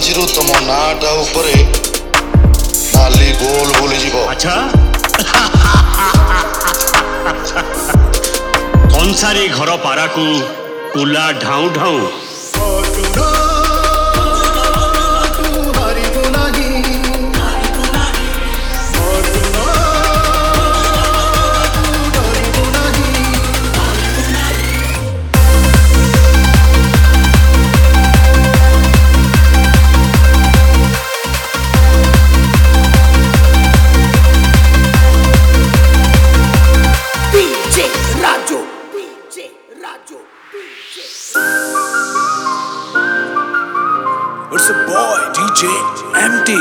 ପାଞ୍ଚିରୁ ତମ ନାଁଟା ଉପରେ ନାଲି ଗୋଲ ବୁଲିଯିବ। ଆଚ୍ଛା କଂସାରୀ ଘର ପାରାକୁ କୁଲା ଢାଉଁ ଢାଉଁ It's a boy, DJ MT.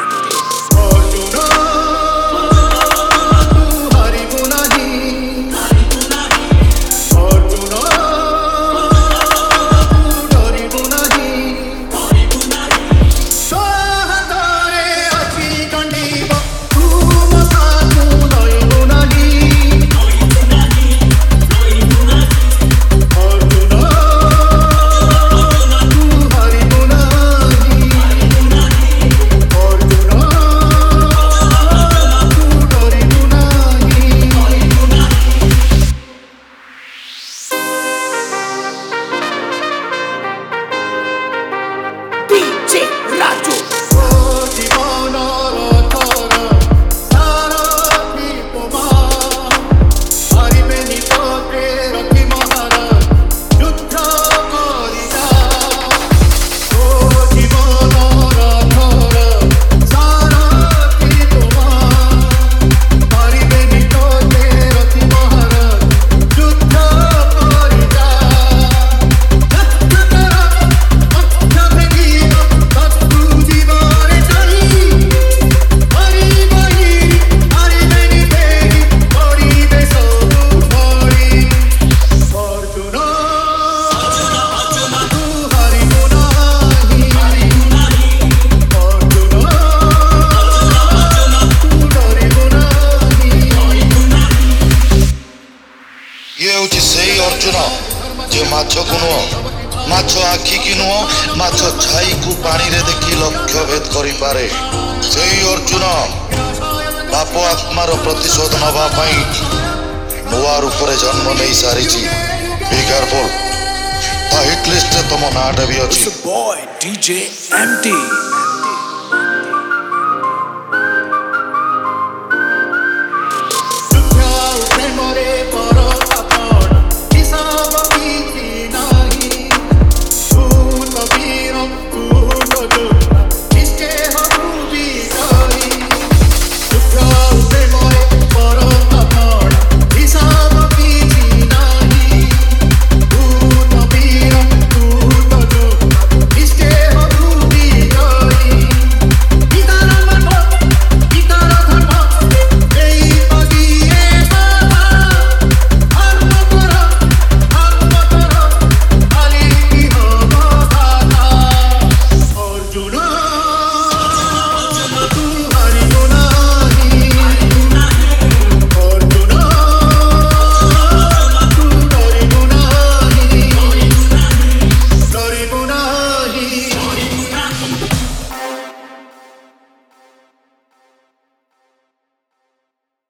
Arjun जे माछ को नुह माछ आखि की नुह माछ छाई को पानी रे देखी लक्ष्य भेद करि पारे से अर्जुन बाप आत्मार प्रतिशोध नवा पाई नुआ रूप रे जन्म नहीं सारी बी केयरफुल ता हिट लिस्ट तुम नाटा भी अछि। It's a boy, DJ MT.